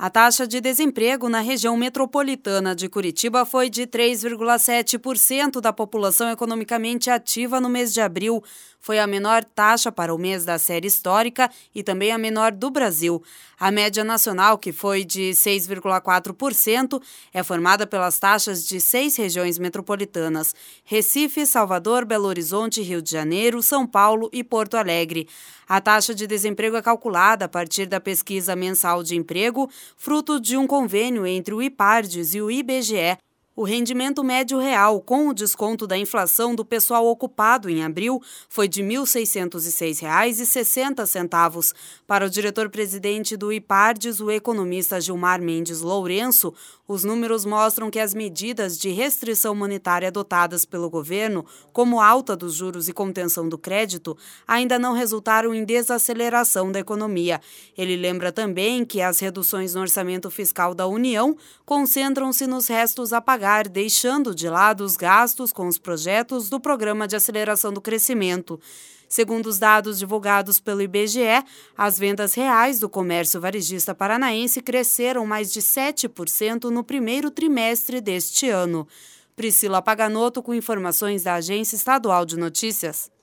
A taxa de desemprego na região metropolitana de Curitiba foi de 3,7% da população economicamente ativa no mês de abril. Foi a menor taxa para o mês da série histórica e também a menor do Brasil. A média nacional, que foi de 6,4%, é formada pelas taxas de 6 regiões metropolitanas: Recife, Salvador, Belo Horizonte, Rio de Janeiro, São Paulo e Porto Alegre. A taxa de desemprego é calculada a partir da pesquisa mensal de emprego, fruto de um convênio entre o IPARDES e o IBGE. O rendimento médio real, com o desconto da inflação do pessoal ocupado em abril, foi de R$ 1.606,60. Para o diretor-presidente do IPARDES, o economista Gilmar Mendes Lourenço, os números mostram que as medidas de restrição monetária adotadas pelo governo, como alta dos juros e contenção do crédito, ainda não resultaram em desaceleração da economia. Ele lembra também que as reduções no orçamento fiscal da União concentram-se nos restos a pagar, deixando de lado os gastos com os projetos do Programa de Aceleração do Crescimento. Segundo os dados divulgados pelo IBGE, as vendas reais do comércio varejista paranaense cresceram mais de 7% no primeiro trimestre deste ano. Priscila Paganoto com informações da Agência Estadual de Notícias.